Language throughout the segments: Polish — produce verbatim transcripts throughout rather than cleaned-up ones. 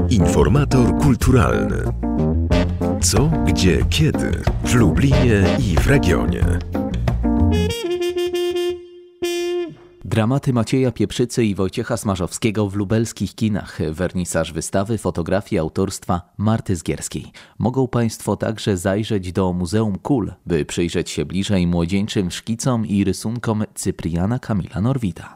Informator kulturalny. Co, gdzie, kiedy w Lublinie i w regionie. Dramaty Macieja Pieprzycy i Wojciecha Smarzowskiego w lubelskich kinach. Wernisaż wystawy fotografii autorstwa Marty Zgierskiej. Mogą Państwo także zajrzeć do Muzeum Kul, by przyjrzeć się bliżej młodzieńczym szkicom i rysunkom Cypriana Kamila Norwida.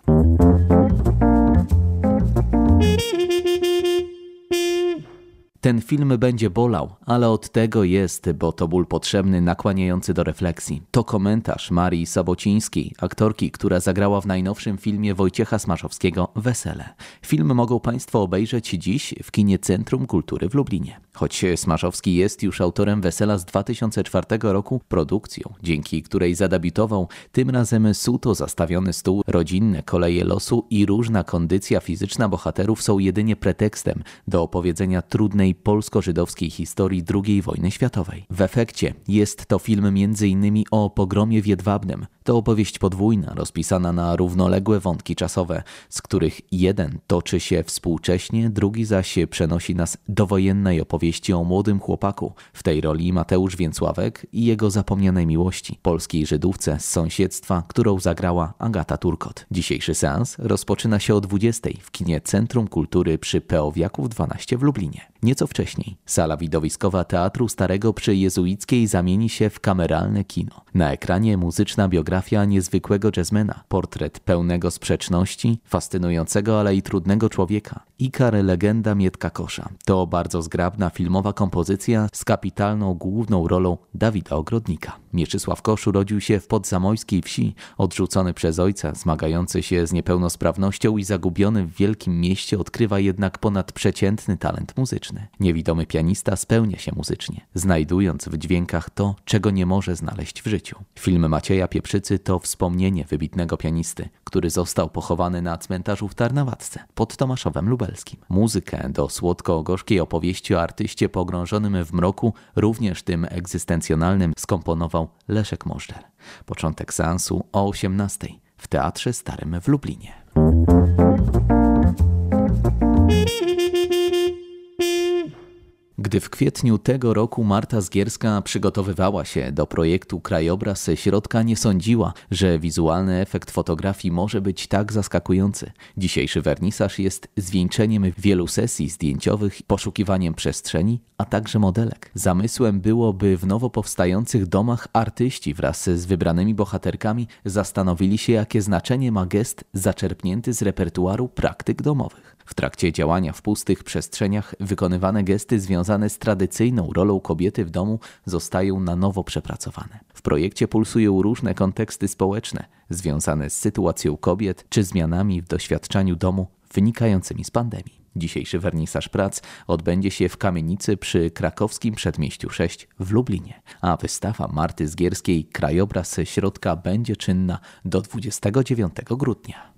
Ten film będzie bolał, ale od tego jest, bo to ból potrzebny, nakłaniający do refleksji. To komentarz Marii Sobocińskiej, aktorki, która zagrała w najnowszym filmie Wojciecha Smarzowskiego Wesele. Film mogą Państwo obejrzeć dziś w kinie Centrum Kultury w Lublinie. Choć Smarzowski jest już autorem Wesela z dwa tysiące czwartego roku, produkcją, dzięki której zadebiutował, tym razem suto zastawiony stół, rodzinne koleje losu i różna kondycja fizyczna bohaterów są jedynie pretekstem do opowiedzenia trudnej polsko-żydowskiej historii drugiej wojny światowej. W efekcie jest to film między innymi o pogromie w Jedwabnem. To opowieść podwójna, rozpisana na równoległe wątki czasowe, z których jeden toczy się współcześnie, drugi zaś przenosi nas do wojennej opowieści o młodym chłopaku, w tej roli Mateusz Więcławek i jego zapomnianej miłości, polskiej Żydówce z sąsiedztwa, którą zagrała Agata Turkot. Dzisiejszy seans rozpoczyna się o dwudziestej w kinie Centrum Kultury przy Peowiaków dwanaście w Lublinie. Nieco wcześniej sala widowiskowa Teatru Starego przy Jezuickiej zamieni się w kameralne kino. Na ekranie muzyczna biografia niezwykłego jazzmena, portret pełnego sprzeczności, fascynującego, ale i trudnego człowieka. Ikar, legenda Mietka Kosza. To bardzo zgrabna filmowa kompozycja z kapitalną główną rolą Dawida Ogrodnika. Mieczysław Kosz urodził się w podzamojskiej wsi, odrzucony przez ojca, zmagający się z niepełnosprawnością i zagubiony w wielkim mieście, odkrywa jednak ponadprzeciętny talent muzyczny. Niewidomy pianista spełnia się muzycznie, znajdując w dźwiękach to, czego nie może znaleźć w życiu. Film Macieja Pieprzycy to wspomnienie wybitnego pianisty, który został pochowany na cmentarzu w Tarnawatce pod Tomaszowem Lubelskim. Muzykę do słodko-gorzkiej opowieści o artyście pogrążonym w mroku, również tym egzystencjonalnym, skomponował Leszek Możdżer. Początek seansu o osiemnastej w Teatrze Starym w Lublinie. Gdy w kwietniu tego roku Marta Zgierska przygotowywała się do projektu Krajobraz Środka, nie sądziła, że wizualny efekt fotografii może być tak zaskakujący. Dzisiejszy wernisaż jest zwieńczeniem wielu sesji zdjęciowych, poszukiwaniem przestrzeni, a także modelek. Zamysłem było, by w nowo powstających domach artyści wraz z wybranymi bohaterkami zastanowili się, jakie znaczenie ma gest zaczerpnięty z repertuaru praktyk domowych. W trakcie działania w pustych przestrzeniach wykonywane gesty związane z tradycyjną rolą kobiety w domu zostają na nowo przepracowane. W projekcie pulsują różne konteksty społeczne związane z sytuacją kobiet czy zmianami w doświadczaniu domu wynikającymi z pandemii. Dzisiejszy wernisaż prac odbędzie się w kamienicy przy krakowskim Przedmieściu sześć w Lublinie, a wystawa Marty Zgierskiej Krajobraz Środka będzie czynna do dwudziestego dziewiątego grudnia.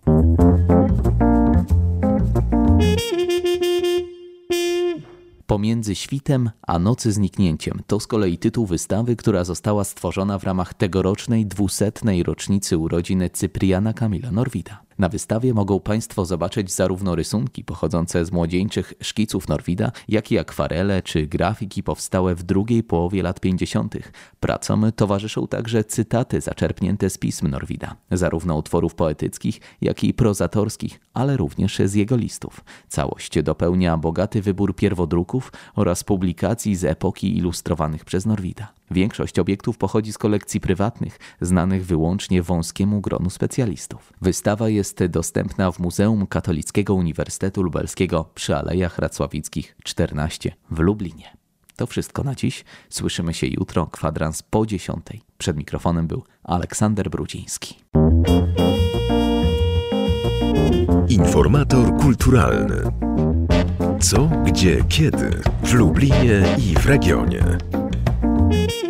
Pomiędzy świtem a nocy zniknięciem to z kolei tytuł wystawy, która została stworzona w ramach tegorocznej dwusetnej rocznicy urodzin Cypriana Kamila Norwida. Na wystawie mogą Państwo zobaczyć zarówno rysunki pochodzące z młodzieńczych szkiców Norwida, jak i akwarele czy grafiki powstałe w drugiej połowie lat pięćdziesiątych. Pracom towarzyszą także cytaty zaczerpnięte z pism Norwida, zarówno utworów poetyckich, jak i prozatorskich, ale również z jego listów. Całość dopełnia bogaty wybór pierwodruków oraz publikacji z epoki ilustrowanych przez Norwida. Większość obiektów pochodzi z kolekcji prywatnych, znanych wyłącznie wąskiemu gronu specjalistów. Wystawa jest dostępna w Muzeum Katolickiego Uniwersytetu Lubelskiego przy Alejach Racławickich czternaście w Lublinie. To wszystko na dziś. Słyszymy się jutro, kwadrans po dziesiątej. Przed mikrofonem był Aleksander Brudziński. Informator kulturalny. Co, gdzie, kiedy w Lublinie i w regionie.